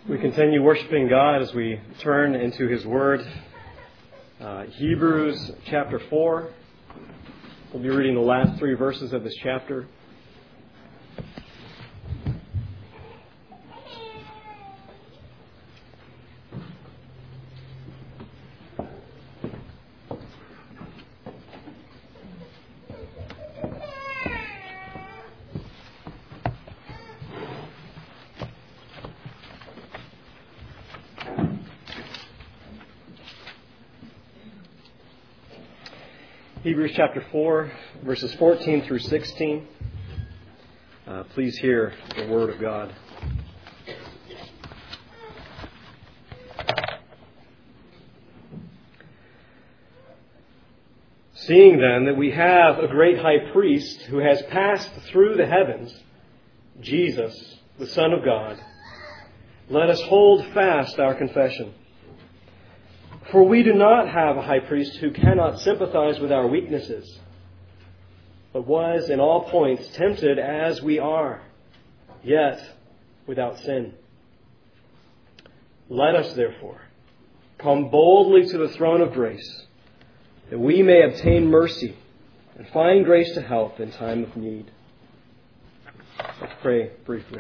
We continue worshiping God as we turn into His Word. Hebrews chapter 4. We'll be reading the last 3 verses of this chapter. Hebrews chapter 4, verses 14 through 16. Please hear the Word of God. Seeing then that we have a great high priest who has passed through the heavens, Jesus, the Son of God, let us hold fast our confession. For we do not have a high priest who cannot sympathize with our weaknesses, but was in all points tempted as we are, yet without sin. Let us therefore come boldly to the throne of grace, that we may obtain mercy and find grace to help in time of need. Let's pray briefly.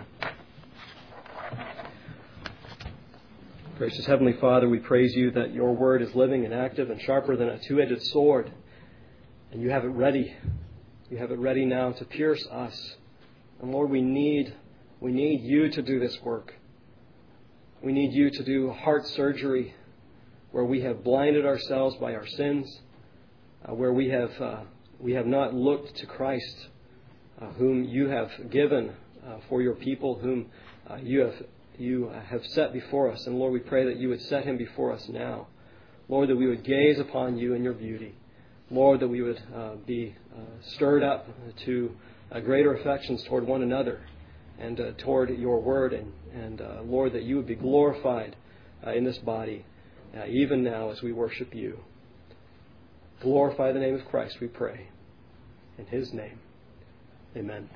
Gracious Heavenly Father, we praise You that Your Word is living and active and sharper than a two-edged sword. And You have it ready. You have it ready now to pierce us. And Lord, we need You to do this work. We need You to do heart surgery where we have blinded ourselves by our sins, where we have not looked to Christ, whom You have given for Your people, whom You have set before us. And Lord, we pray that You would set Him before us now. Lord, that we would gaze upon You and Your beauty. Lord, that we would be stirred up to greater affections toward one another and toward Your Word. And Lord, that You would be glorified in this body, even now as we worship You. Glorify the name of Christ, we pray. In His name, amen.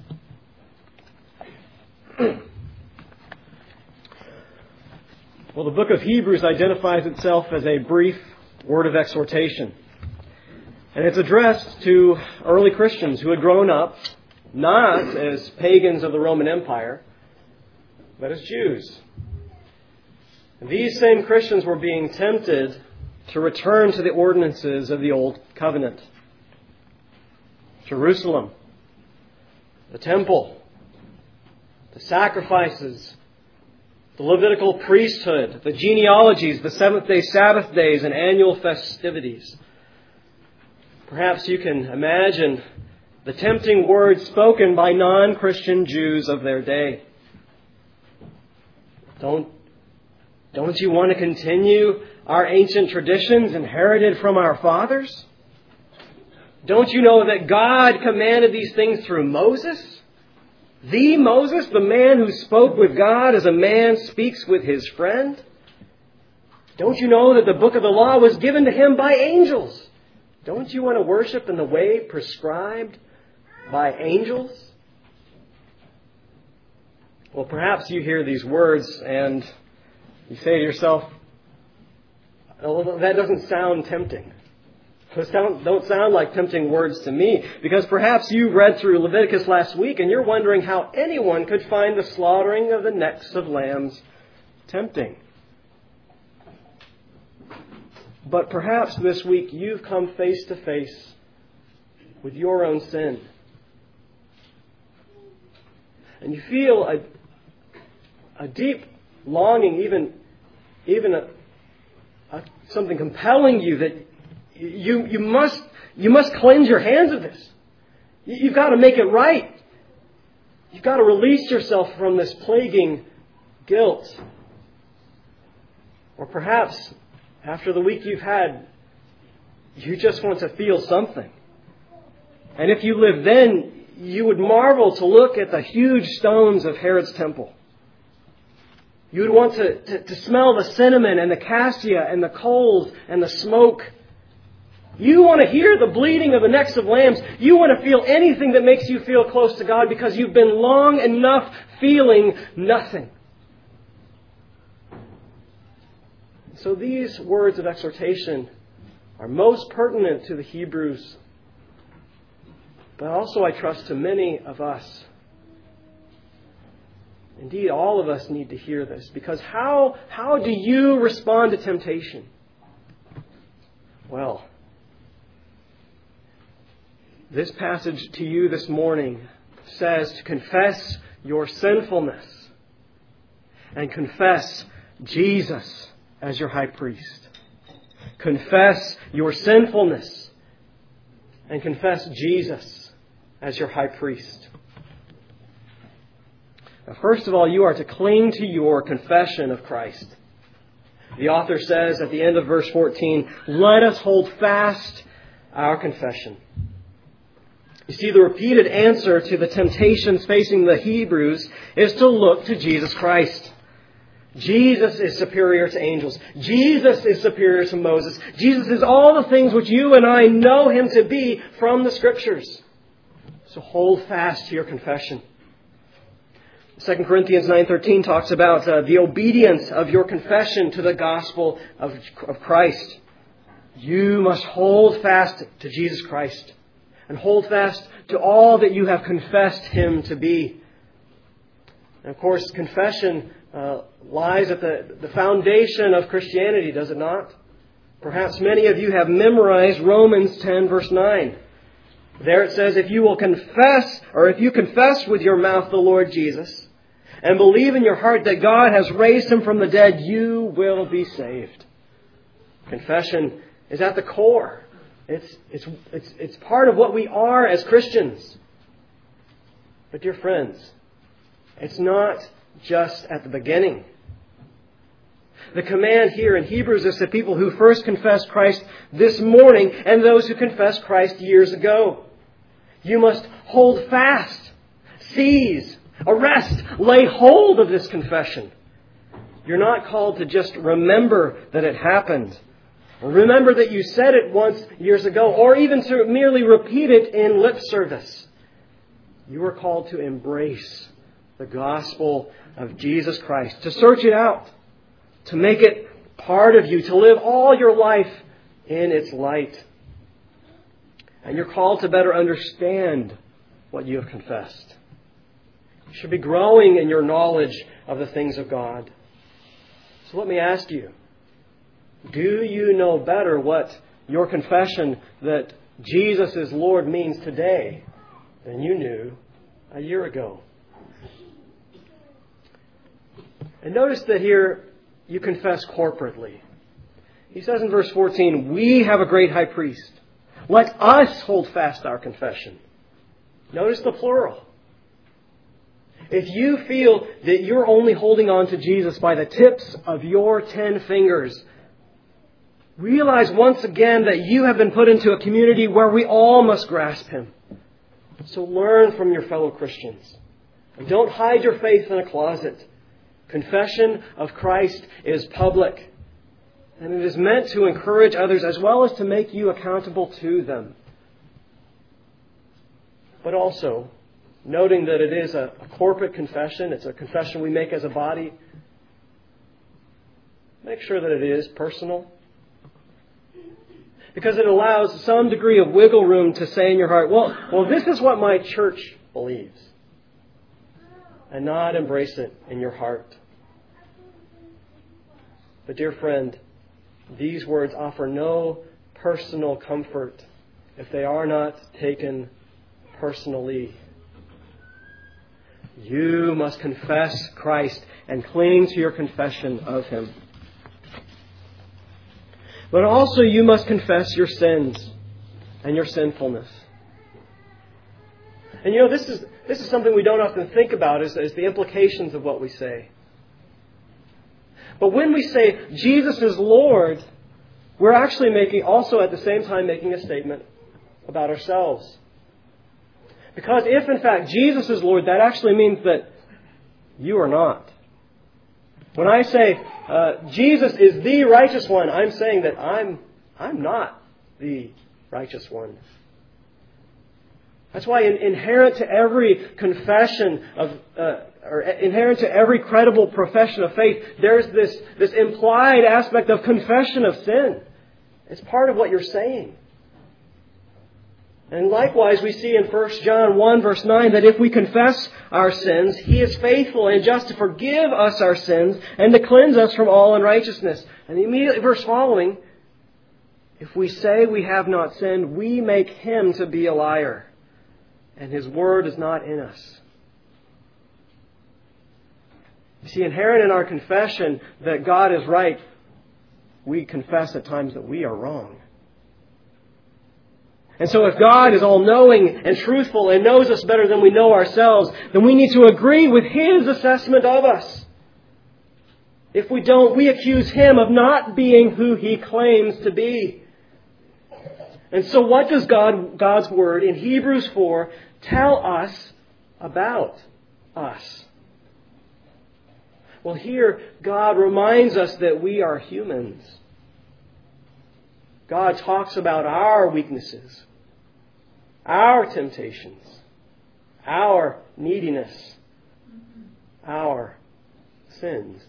Well, the book of Hebrews identifies itself as a brief word of exhortation. And it's addressed to early Christians who had grown up not as pagans of the Roman Empire, but as Jews. And these same Christians were being tempted to return to the ordinances of the Old Covenant. Jerusalem, the temple, the sacrifices, the Levitical priesthood, the genealogies, the seventh-day Sabbath days, and annual festivities. Perhaps you can imagine the tempting words spoken by non-Christian Jews of their day. Don't you want to continue our ancient traditions inherited from our fathers? Don't you know that God commanded these things through Moses? The Moses, the man who spoke with God as a man speaks with his friend? Don't you know that the book of the law was given to him by angels? Don't you want to worship in the way prescribed by angels? Well, perhaps you hear these words and you say to yourself, oh, that doesn't sound tempting. Those don't sound like tempting words to me, because perhaps you read through Leviticus last week and you're wondering how anyone could find the slaughtering of the necks of lambs tempting. But perhaps this week you've come face to face with your own sin. And you feel a deep longing, even something compelling you that you must cleanse your hands of this. You've got to make it right. You've got to release yourself from this plaguing guilt. Or perhaps after the week you've had, you just want to feel something. And if you lived then, you would marvel to look at the huge stones of Herod's temple. You would want to smell the cinnamon and the cassia and the coals and the smoke. You want to hear the bleating of the necks of lambs. You want to feel anything that makes you feel close to God because you've been long enough feeling nothing. So these words of exhortation are most pertinent to the Hebrews, but also, I trust, to many of us. Indeed, all of us need to hear this, because how do you respond to temptation? Well, this passage to you this morning says to confess your sinfulness and confess Jesus as your high priest. Confess your sinfulness and confess Jesus as your high priest. Now, first of all, you are to cling to your confession of Christ. The author says at the end of verse 14, "Let us hold fast our confession." You see, the repeated answer to the temptations facing the Hebrews is to look to Jesus Christ. Jesus is superior to angels. Jesus is superior to Moses. Jesus is all the things which you and I know Him to be from the Scriptures. So hold fast to your confession. 2 Corinthians 9:13 talks about the obedience of your confession to the gospel of Christ. You must hold fast to Jesus Christ and hold fast to all that you have confessed Him to be. And of course, confession lies at the foundation of Christianity, does it not? Perhaps many of you have memorized Romans 10, verse 9. There it says, if you confess with your mouth the Lord Jesus and believe in your heart that God has raised Him from the dead, you will be saved. Confession is at the core. It's part of what we are as Christians. But dear friends, it's not just at the beginning. The command here in Hebrews is to people who first confessed Christ this morning and those who confessed Christ years ago. You must hold fast, seize, arrest, lay hold of this confession. You're not called to just remember that it happened, or remember that you said it once years ago, or even to merely repeat it in lip service. You are called to embrace the gospel of Jesus Christ, to search it out, to make it part of you, to live all your life in its light. And you're called to better understand what you have confessed. You should be growing in your knowledge of the things of God. So let me ask you, do you know better what your confession that Jesus is Lord means today than you knew a year ago? And notice that here you confess corporately. He says in verse 14, we have a great high priest. Let us hold fast our confession. Notice the plural. If you feel that you're only holding on to Jesus by the tips of your 10 fingers, realize once again that you have been put into a community where we all must grasp Him. So learn from your fellow Christians. And don't hide your faith in a closet. Confession of Christ is public. And it is meant to encourage others as well as to make you accountable to them. But also, noting that it is a corporate confession, it's a confession we make as a body, make sure that it is personal. Because it allows some degree of wiggle room to say in your heart, well, this is what my church believes. And not embrace it in your heart. But dear friend, these words offer no personal comfort if they are not taken personally. You must confess Christ and cling to your confession of Him. But also you must confess your sins and your sinfulness. And this is something we don't often think about is the implications of what we say. But when we say Jesus is Lord, we're actually also at the same time making a statement about ourselves. Because if in fact Jesus is Lord, that actually means that you are not. When I say Jesus is the righteous one, I'm saying that I'm not the righteous one. That's why inherent to every confession or inherent to every credible profession of faith, there's this implied aspect of confession of sin. It's part of what you're saying. And likewise, we see in 1 John 1 verse 9 that if we confess our sins, He is faithful and just to forgive us our sins and to cleanse us from all unrighteousness. And the immediate verse following, if we say we have not sinned, we make Him to be a liar, and His word is not in us. You see, inherent in our confession that God is right, we confess at times that we are wrong. And so if God is all-knowing and truthful and knows us better than we know ourselves, then we need to agree with His assessment of us. If we don't, we accuse Him of not being who He claims to be. And so what does God's Word in Hebrews 4 tell us about us? Well, here God reminds us that we are humans. God talks about our weaknesses, our temptations, our neediness, our sins.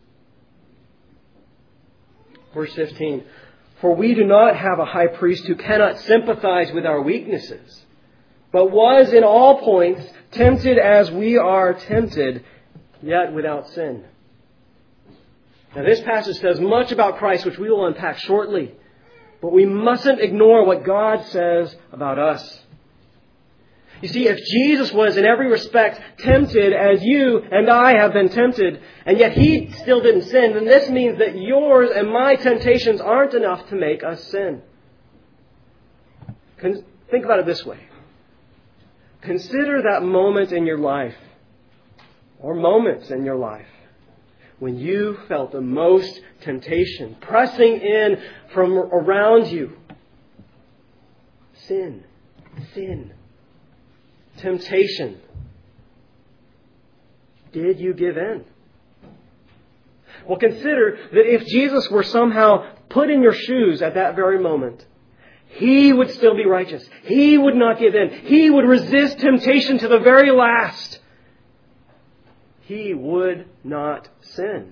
Verse 15, for we do not have a high priest who cannot sympathize with our weaknesses, but was in all points tempted as we are tempted, yet without sin. Now this passage says much about Christ, which we will unpack shortly. But we mustn't ignore what God says about us. You see, if Jesus was in every respect tempted as you and I have been tempted, and yet He still didn't sin, then this means that yours and my temptations aren't enough to make us sin. Think about it this way. Consider that moment in your life, or moments in your life, when you felt the most temptation pressing in from around you. Sin. Temptation. Did you give in? Well, consider that if Jesus were somehow put in your shoes at that very moment, He would still be righteous. He would not give in. He would resist temptation to the very last. He would not sin.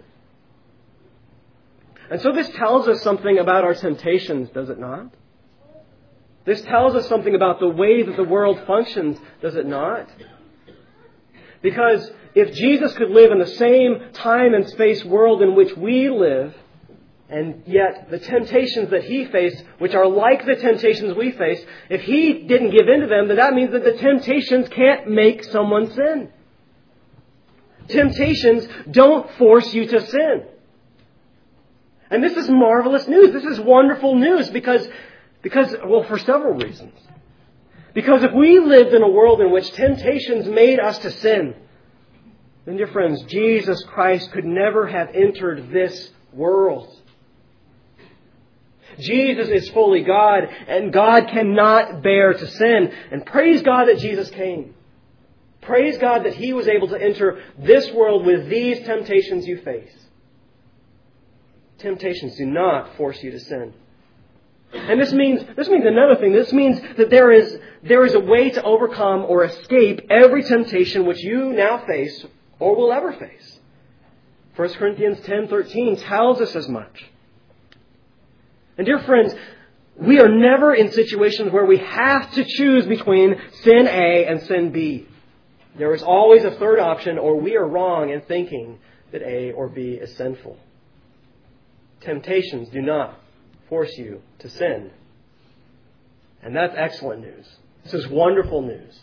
And so this tells us something about our temptations, does it not? This tells us something about the way that the world functions, does it not? Because if Jesus could live in the same time and space world in which we live, and yet the temptations that He faced, which are like the temptations we face, if He didn't give in to them, then that means that the temptations can't make someone sin. Temptations don't force you to sin. And this is marvelous news. This is wonderful news because, for several reasons. Because if we lived in a world in which temptations made us to sin, then, dear friends, Jesus Christ could never have entered this world. Jesus is fully God, and God cannot bear to sin. And praise God that Jesus came. Praise God that He was able to enter this world with these temptations you face. Temptations do not force you to sin. And this means another thing. This means that there is a way to overcome or escape every temptation which you now face or will ever face. 1 Corinthians 10:13 tells us as much. And dear friends, we are never in situations where we have to choose between sin A and sin B. There is always a third option, or we are wrong in thinking that A or B is sinful. Temptations do not force you to sin. And that's excellent news. This is wonderful news.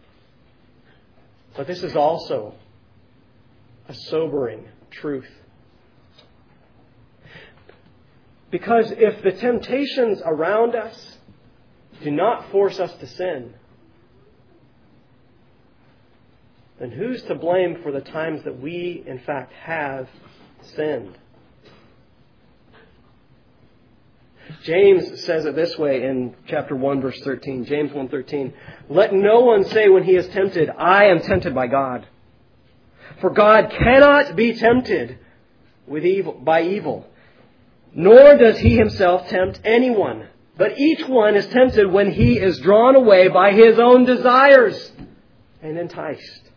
But this is also a sobering truth. Because if the temptations around us do not force us to sin, then who's to blame for the times that we, in fact, have sinned? James says it this way in chapter 1, verse 13. James 1:13. Let no one say when he is tempted, I am tempted by God. For God cannot be tempted by evil, nor does He Himself tempt anyone. But each one is tempted when he is drawn away by his own desires and enticed.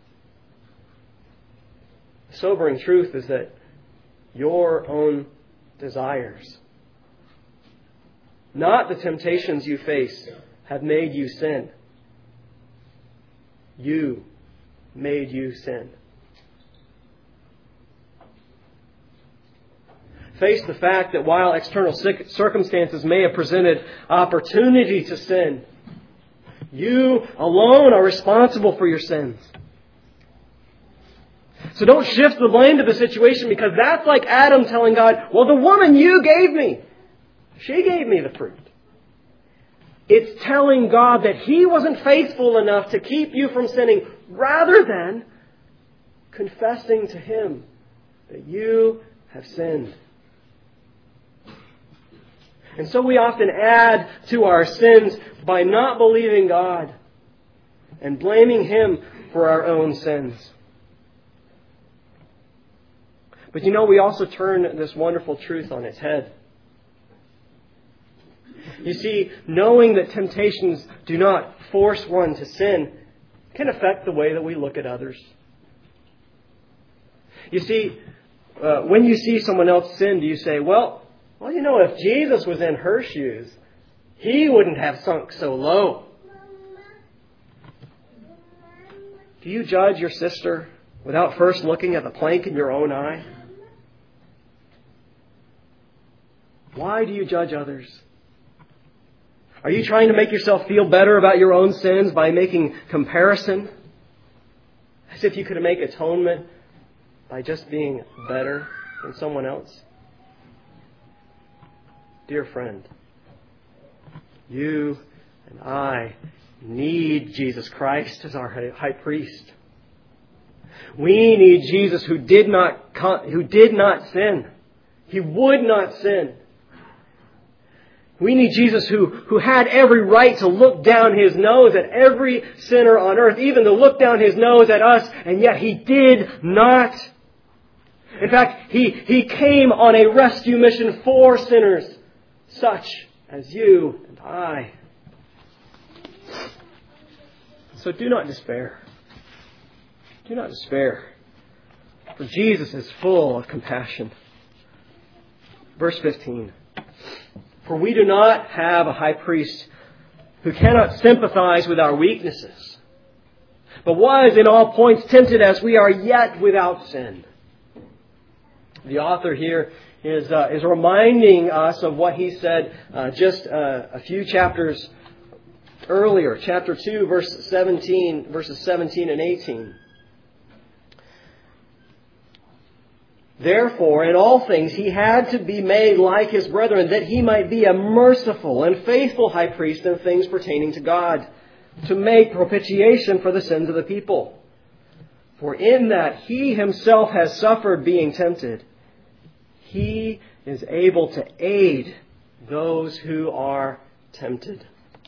The sobering truth is that your own desires, not the temptations you face, have made you sin. You made you sin. Face the fact that while external circumstances may have presented opportunity to sin, you alone are responsible for your sins. So don't shift the blame to the situation, because that's like Adam telling God, well, the woman you gave me, she gave me the fruit. It's telling God that He wasn't faithful enough to keep you from sinning, rather than confessing to Him that you have sinned. And so we often add to our sins by not believing God and blaming Him for our own sins. But we also turn this wonderful truth on its head. You see, knowing that temptations do not force one to sin can affect the way that we look at others. You see, when you see someone else sin, do you say, well, if Jesus was in her shoes, He wouldn't have sunk so low. Do you judge your sister without first looking at the plank in your own eye? Why do you judge others? Are you trying to make yourself feel better about your own sins by making comparison? As if you could make atonement by just being better than someone else? Dear friend, you and I need Jesus Christ as our high priest. We need Jesus who did not sin. He would not sin. We need Jesus who had every right to look down His nose at every sinner on earth, even to look down His nose at us, and yet He did not. In fact, He came on a rescue mission for sinners, such as you and I. So do not despair. Do not despair. For Jesus is full of compassion. Verse 15. For we do not have a high priest who cannot sympathize with our weaknesses, but was in all points tempted as we are, yet without sin. The author here is reminding us of what he said just a few chapters earlier, chapter 2, verses 17 and 18. Therefore, in all things, He had to be made like His brethren, that He might be a merciful and faithful high priest in things pertaining to God, to make propitiation for the sins of the people. For in that He Himself has suffered being tempted, He is able to aid those who are tempted.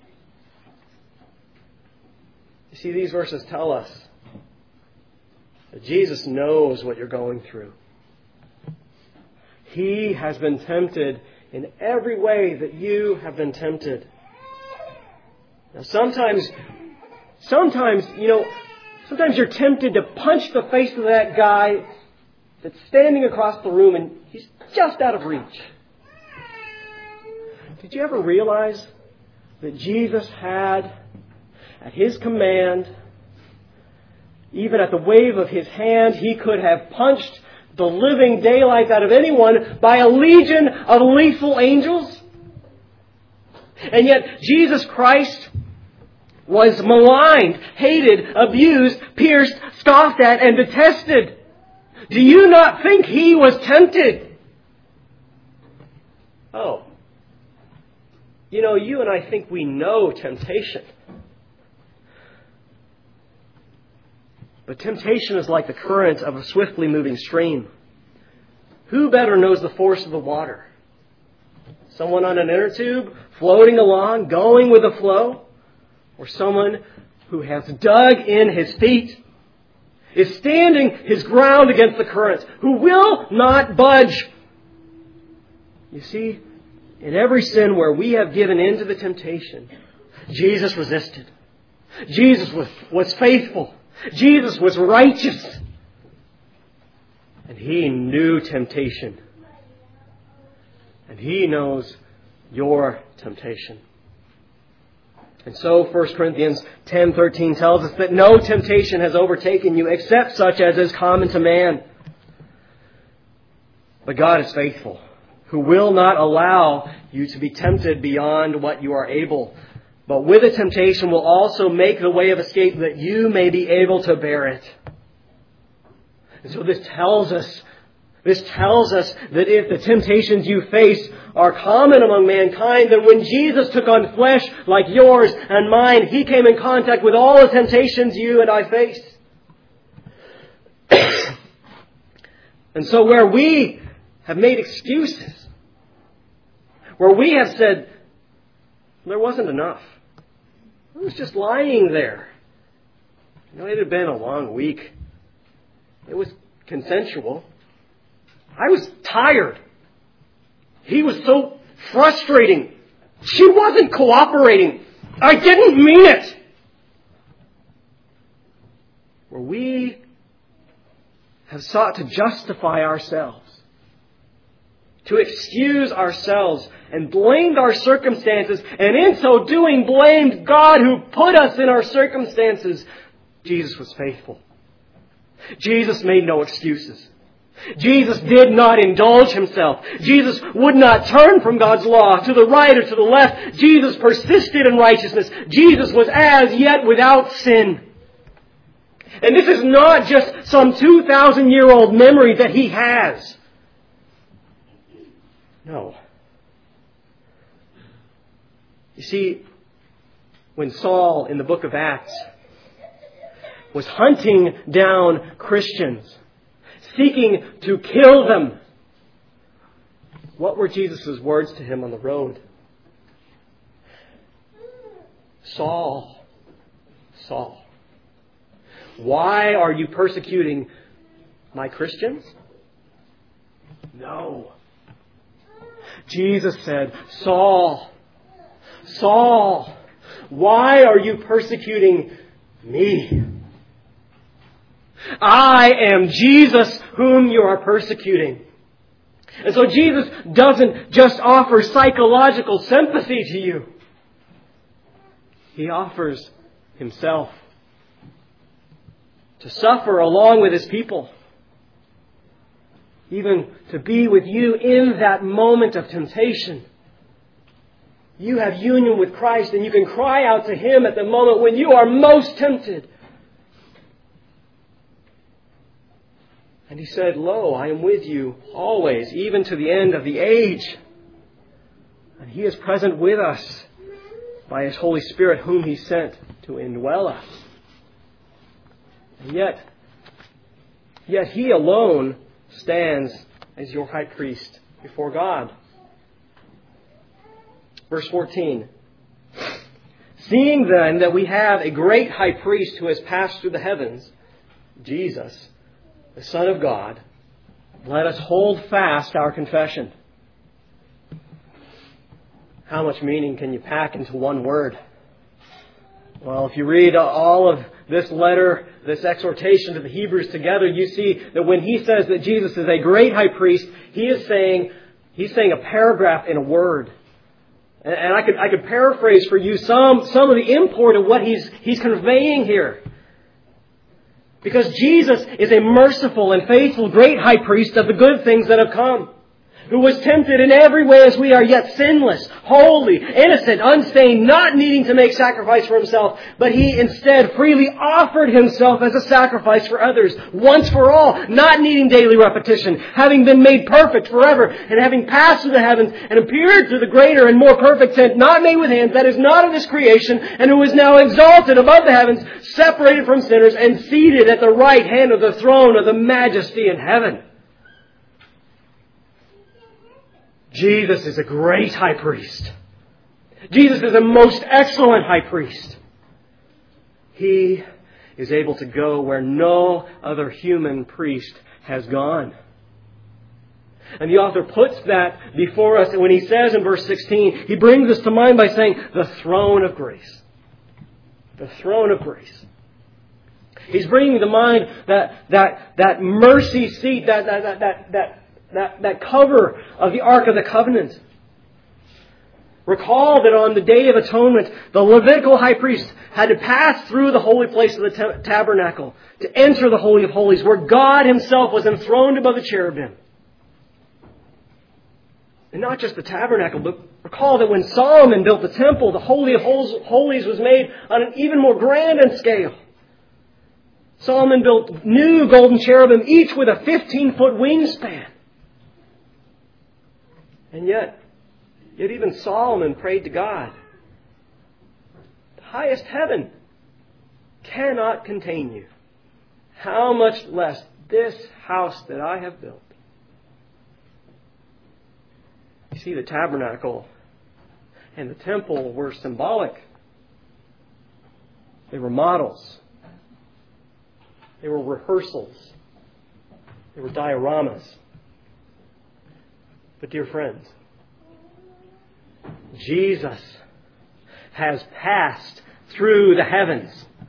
You see, these verses tell us that Jesus knows what you're going through. He has been tempted in every way that you have been tempted. Now, sometimes you're tempted to punch the face of that guy that's standing across the room and he's just out of reach. Did you ever realize that Jesus had, at His command, even at the wave of His hand, He could have punched the living daylight out of anyone by a legion of lethal angels? And yet Jesus Christ was maligned, hated, abused, pierced, scoffed at, and detested. Do you not think He was tempted? Oh. You and I think we know temptation. But temptation is like the current of a swiftly moving stream. Who better knows the force of the water? Someone on an inner tube, floating along, going with the flow? Or someone who has dug in his feet, is standing his ground against the current, who will not budge? You see, In every sin where we have given in to the temptation, Jesus resisted. Jesus was faithful. Jesus was righteous. And He knew temptation. And He knows your temptation. And so 1 Corinthians 10:13 tells us that no temptation has overtaken you except such as is common to man. But God is faithful, who will not allow you to be tempted beyond what you are able, but with the temptation will also make the way of escape that you may be able to bear it. And so this tells us that if the temptations you face are common among mankind, then when Jesus took on flesh like yours and mine, He came in contact with all the temptations you and I face. And so where we have made excuses, where we have said, there wasn't enough, I was just lying there. It had been a long week. It was consensual. I was tired. He was so frustrating. She wasn't cooperating. I didn't mean it. Where we have sought to justify ourselves, to excuse ourselves, and blamed our circumstances, and in so doing blamed God who put us in our circumstances, Jesus was faithful. Jesus made no excuses. Jesus did not indulge Himself. Jesus would not turn from God's law to the right or to the left. Jesus persisted in righteousness. Jesus was as yet without sin. And this is not just some 2,000-year-old memory that He has. No. You see, when Saul in the book of Acts was hunting down Christians, seeking to kill them, what were Jesus' words to him on the road? Saul, Saul, why are you persecuting my Christians? No. Jesus said, Saul, Saul, why are you persecuting me? I am Jesus whom you are persecuting. And so Jesus doesn't just offer psychological sympathy to you. He offers Himself to suffer along with His people. Even to be with you in that moment of temptation. You have union with Christ and you can cry out to Him at the moment when you are most tempted. And He said, Lo, I am with you always, even to the end of the age. And He is present with us by His Holy Spirit, whom He sent to indwell us. And yet He alone stands as your high priest before God. Verse 14. Seeing then that we have a great high priest who has passed through the heavens, Jesus, the Son of God, let us hold fast our confession. How much meaning can you pack into one word? Well, if you read all of this letter, this exhortation to the Hebrews together, you see that when he says that Jesus is a great high priest, he's saying a paragraph in a word. And I could paraphrase for you some of the import of what he's conveying here. Because Jesus is a merciful and faithful great high priest of the good things that have come, who was tempted in every way as we are, yet sinless, holy, innocent, unstained, not needing to make sacrifice for Himself, but He instead freely offered Himself as a sacrifice for others, once for all, not needing daily repetition, having been made perfect forever, and having passed through the heavens and appeared through the greater and more perfect tent, not made with hands, that is not of this creation, and who is now exalted above the heavens, separated from sinners, and seated at the right hand of the throne of the Majesty in heaven. Jesus is a great high priest. Jesus is a most excellent high priest. He is able to go where no other human priest has gone. And the author puts that before us. And when he says in verse 16, he brings us to mind by saying, the throne of grace. The throne of grace. He's bringing to mind that mercy seat, that cover of the Ark of the Covenant. Recall that on the Day of Atonement, the Levitical high priest had to pass through the holy place of the tabernacle to enter the Holy of Holies, where God Himself was enthroned above the cherubim. And not just the tabernacle, but recall that when Solomon built the temple, the Holy of Holies was made on an even more grand scale. Solomon built new golden cherubim, each with a 15-foot wingspan. And yet even Solomon prayed to God, the highest heaven cannot contain you. How much less this house that I have built. You see, the tabernacle and the temple were symbolic. They were models. They were rehearsals. They were dioramas. But dear friends, Jesus has passed through the heavens.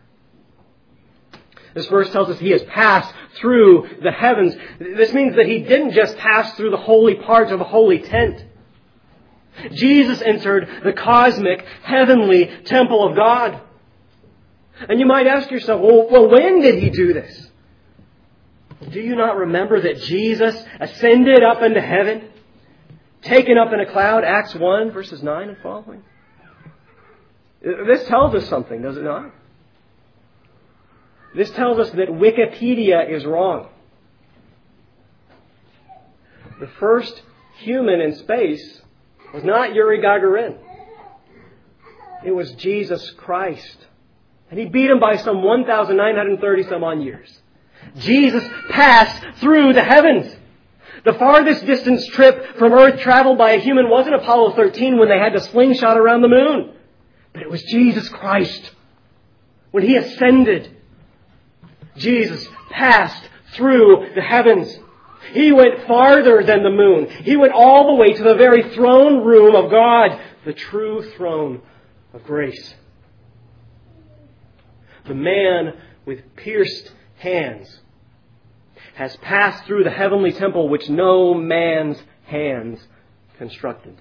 This verse tells us He has passed through the heavens. This means that He didn't just pass through the holy part of the holy tent. Jesus entered the cosmic, heavenly temple of God. And you might ask yourself, well, when did He do this? Do you not remember that Jesus ascended up into heaven? Taken up in a cloud, Acts 1, verses 9 and following. This tells us something, does it not? This tells us that Wikipedia is wrong. The first human in space was not Yuri Gagarin. It was Jesus Christ. And He beat him by some 1,930 some odd years. Jesus passed through the heavens. The farthest distance trip from Earth traveled by a human wasn't Apollo 13 when they had to slingshot around the moon. But it was Jesus Christ. When He ascended, Jesus passed through the heavens. He went farther than the moon. He went all the way to the very throne room of God, the true throne of grace. The man with pierced hands has passed through the heavenly temple which no man's hands constructed.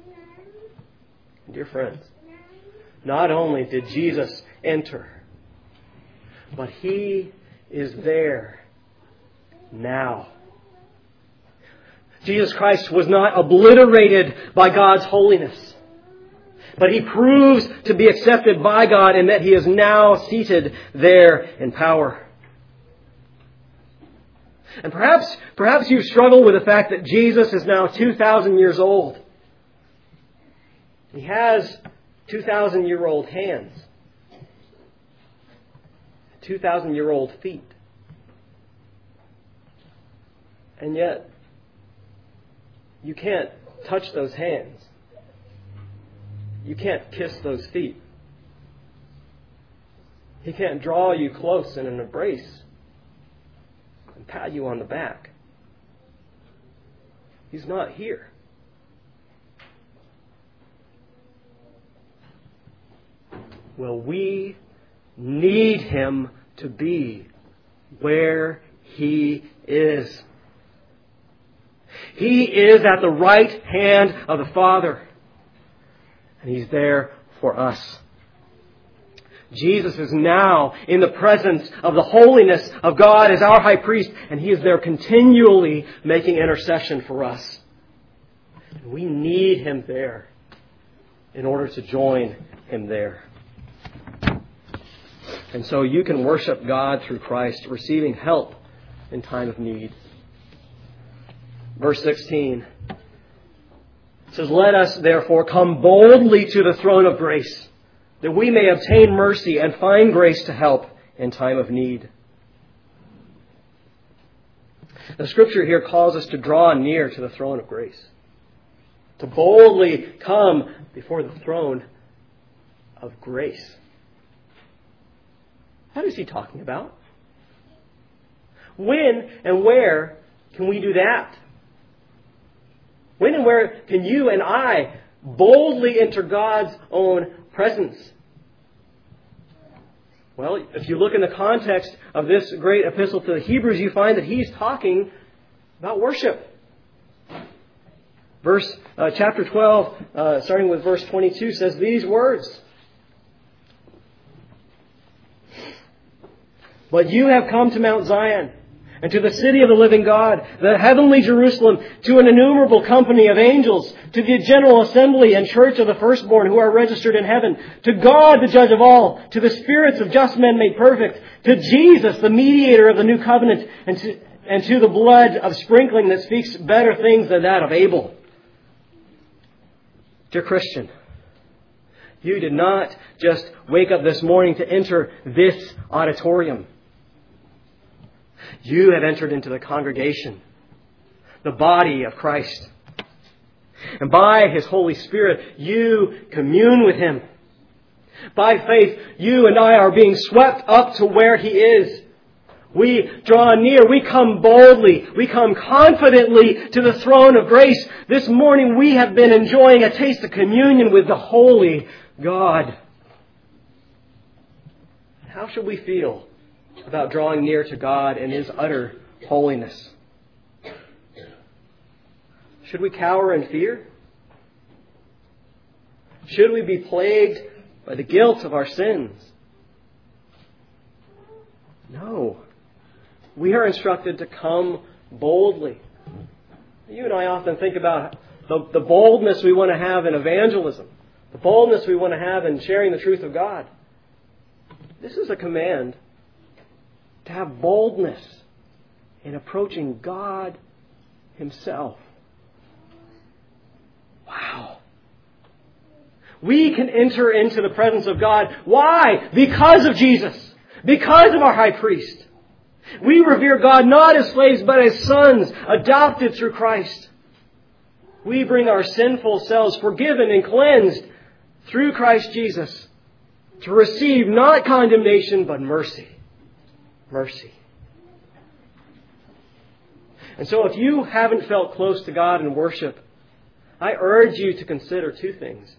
Dear friends, not only did Jesus enter, but He is there now. Jesus Christ was not obliterated by God's holiness, but He proves to be accepted by God in that He is now seated there in power. And perhaps you struggle with the fact that Jesus is now 2,000 years old. He has 2,000-year-old hands, 2,000-year-old feet. And yet, you can't touch those hands. You can't kiss those feet. He can't draw you close in an embrace and pat you on the back. He's not here. Well, we need Him to be where He is. He is at the right hand of the Father. And He's there for us. Jesus is now in the presence of the holiness of God as our high priest, and He is there continually making intercession for us. And we need Him there in order to join Him there. And so you can worship God through Christ, receiving help in time of need. Verse 16 says, "Let us therefore come boldly to the throne of grace, that we may obtain mercy and find grace to help in time of need." The Scripture here calls us to draw near to the throne of grace, to boldly come before the throne of grace. What is he talking about? When and where can we do that? When and where can you and I boldly enter God's own presence? Well, if you look in the context of this great epistle to the Hebrews, you find that he's talking about worship. Chapter 12, starting with verse 22, says these words. But you have come to Mount Zion, and to the city of the living God, the heavenly Jerusalem, to an innumerable company of angels, to the general assembly and church of the firstborn who are registered in heaven, to God, the judge of all, to the spirits of just men made perfect, to Jesus, the mediator of the new covenant, and to the blood of sprinkling that speaks better things than that of Abel. Dear Christian, you did not just wake up this morning to enter this auditorium. You have entered into the congregation, the body of Christ. And by His Holy Spirit, you commune with Him. By faith, you and I are being swept up to where He is. We draw near, we come boldly, we come confidently to the throne of grace. This morning we have been enjoying a taste of communion with the holy God. How should we feel about drawing near to God in His utter holiness? Should we cower in fear? Should we be plagued by the guilt of our sins? No. We are instructed to come boldly. You and I often think about the boldness we want to have in evangelism, the boldness we want to have in sharing the truth of God. This is a command to have boldness in approaching God Himself. Wow. We can enter into the presence of God. Why? Because of Jesus. Because of our high priest. We revere God not as slaves but as sons, adopted through Christ. We bring our sinful selves forgiven and cleansed through Christ Jesus to receive not condemnation but mercy. Mercy. And so if you haven't felt close to God in worship, I urge you to consider two things.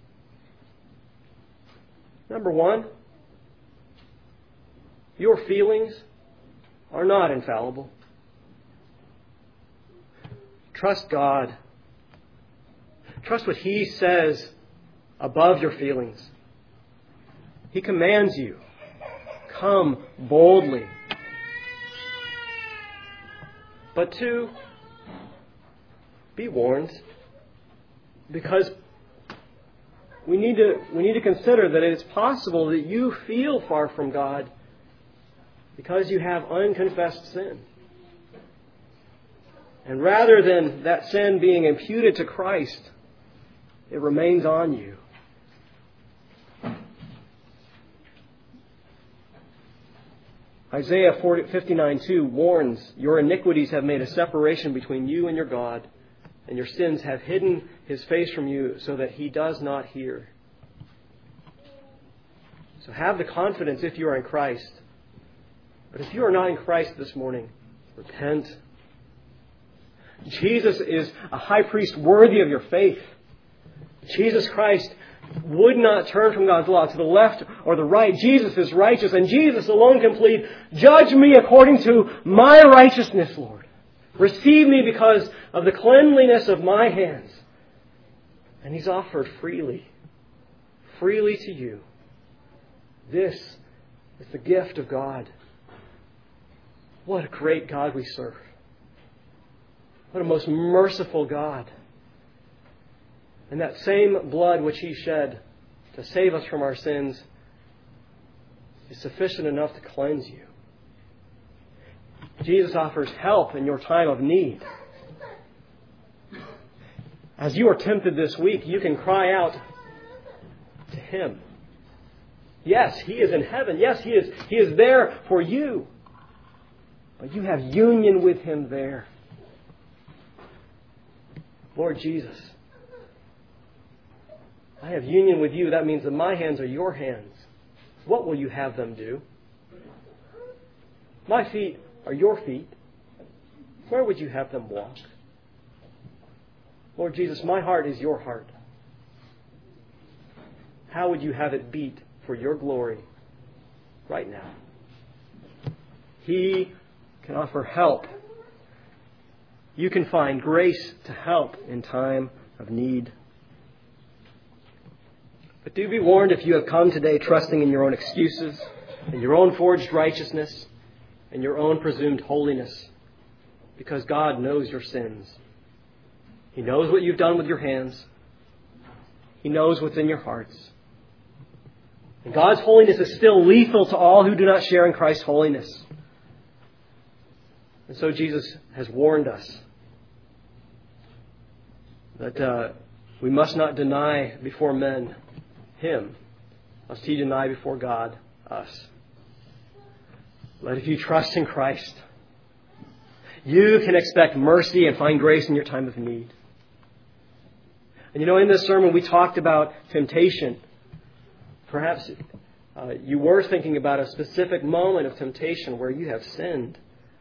Number one, your feelings are not infallible. Trust God. Trust what He says above your feelings. He commands you, come boldly. But two, be warned, because we need to consider that it is possible that you feel far from God because you have unconfessed sin. And rather than that sin being imputed to Christ, it remains on you. Isaiah 59:2 warns, your iniquities have made a separation between you and your God, and your sins have hidden His face from you so that He does not hear. So have the confidence if you are in Christ. But if you are not in Christ this morning, repent. Jesus is a high priest worthy of your faith. Jesus Christ would not turn from God's law to the left or the right. Jesus is righteous, and Jesus alone can plead, judge me according to my righteousness, Lord. Receive me because of the cleanliness of my hands. And He's offered freely to you. This is the gift of God. What a great God we serve. What a most merciful God. And that same blood which He shed to save us from our sins is sufficient enough to cleanse you. Jesus offers help in your time of need. As you are tempted this week, you can cry out to Him. Yes, He is in heaven. Yes, He is there for you. But you have union with Him there. Lord Jesus, I have union with you. That means that my hands are your hands. What will you have them do? My feet are your feet. Where would you have them walk? Lord Jesus, my heart is your heart. How would you have it beat for your glory right now? He can offer help. You can find grace to help in time of need. But do be warned, if you have come today trusting in your own excuses, in your own forged righteousness, and your own presumed holiness, because God knows your sins. He knows what you've done with your hands. He knows what's in your hearts. And God's holiness is still lethal to all who do not share in Christ's holiness. And so Jesus has warned us that we must not deny before men Him, lest He deny before God us. But if you trust in Christ, you can expect mercy and find grace in your time of need. And in this sermon we talked about temptation. Perhaps you were thinking about a specific moment of temptation where you have sinned.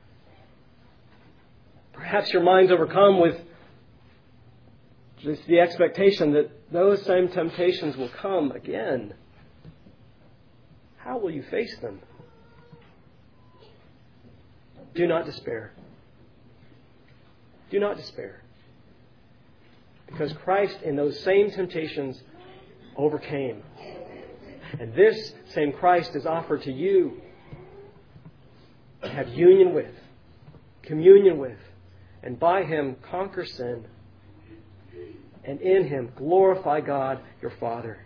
Perhaps your mind's overcome with just the expectation that those same temptations will come again. How will you face them? Do not despair. Do not despair. Because Christ in those same temptations overcame. And this same Christ is offered to you to have union with, communion with, and by Him conquer sin, and in Him glorify God your Father.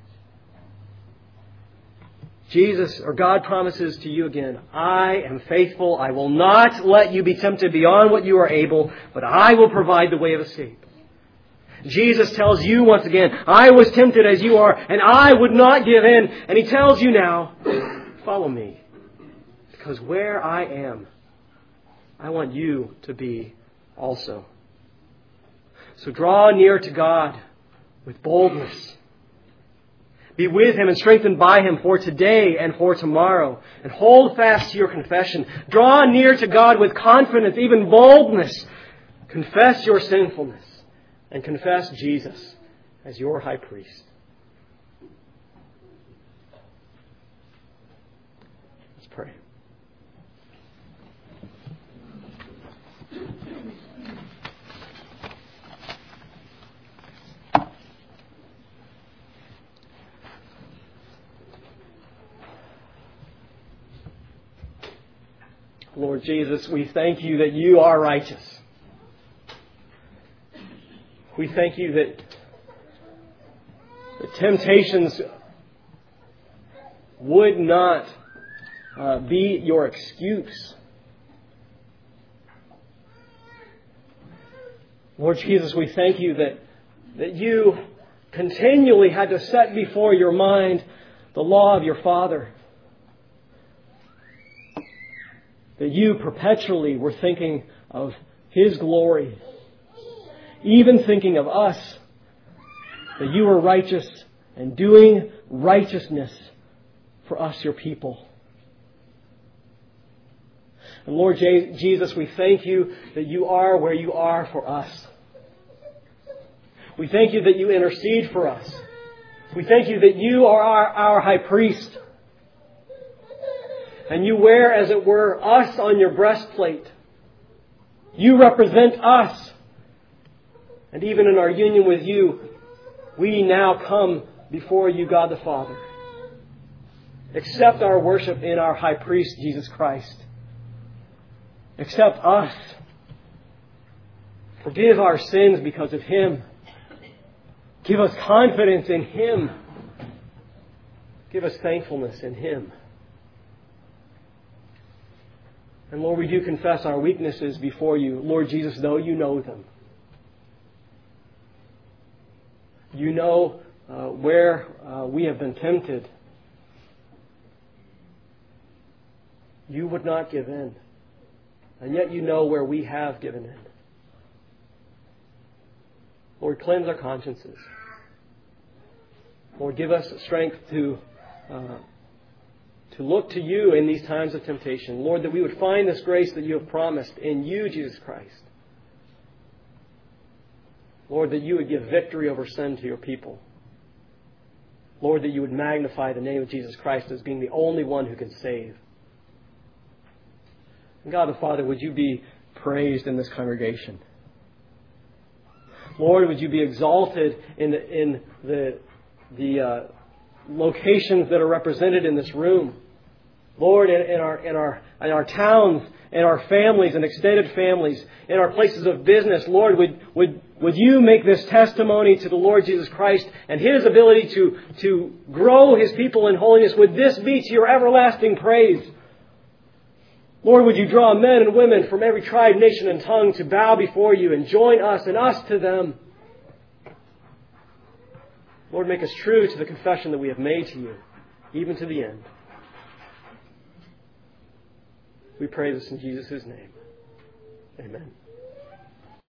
God promises to you again, I am faithful. I will not let you be tempted beyond what you are able, but I will provide the way of escape. Jesus tells you once again, I was tempted as you are, and I would not give in. And He tells you now, follow me. Because where I am, I want you to be also. So draw near to God with boldness. Be with Him and strengthened by Him for today and for tomorrow. And hold fast to your confession. Draw near to God with confidence, even boldness. Confess your sinfulness. And confess Jesus as your high priest. Let's pray. Lord Jesus, we thank you that you are righteous. We thank you that the temptations would not be your excuse. Lord Jesus, we thank you that you continually had to set before your mind the law of your Father. That you perpetually were thinking of His glory. Even thinking of us, that you were righteous and doing righteousness for us, your people. And Lord Jesus, we thank you that you are where you are for us. We thank you that you intercede for us. We thank you that you are our high priest. And you wear, as it were, us on your breastplate. You represent us. And even in our union with you, we now come before you, God the Father. Accept our worship in our high priest, Jesus Christ. Accept us. Forgive our sins because of Him. Give us confidence in Him. Give us thankfulness in Him. And Lord, we do confess our weaknesses before you. Lord Jesus, though you know them. You know where we have been tempted. You would not give in. And yet you know where we have given in. Lord, cleanse our consciences. Lord, give us strength to look to you in these times of temptation. Lord, that we would find this grace that you have promised in you, Jesus Christ. Lord, that you would give victory over sin to your people. Lord, that you would magnify the name of Jesus Christ as being the only one who can save. And God the Father, would you be praised in this congregation? Lord, would you be exalted in the locations that are represented in this room? Lord, in our towns, in our families and extended families, in our places of business, Lord, would you make this testimony to the Lord Jesus Christ and His ability to grow His people in holiness? Would this be to your everlasting praise? Lord, would you draw men and women from every tribe, nation, and tongue to bow before you and join us and us to them? Lord, make us true to the confession that we have made to you, even to the end. We pray this in Jesus' name. Amen.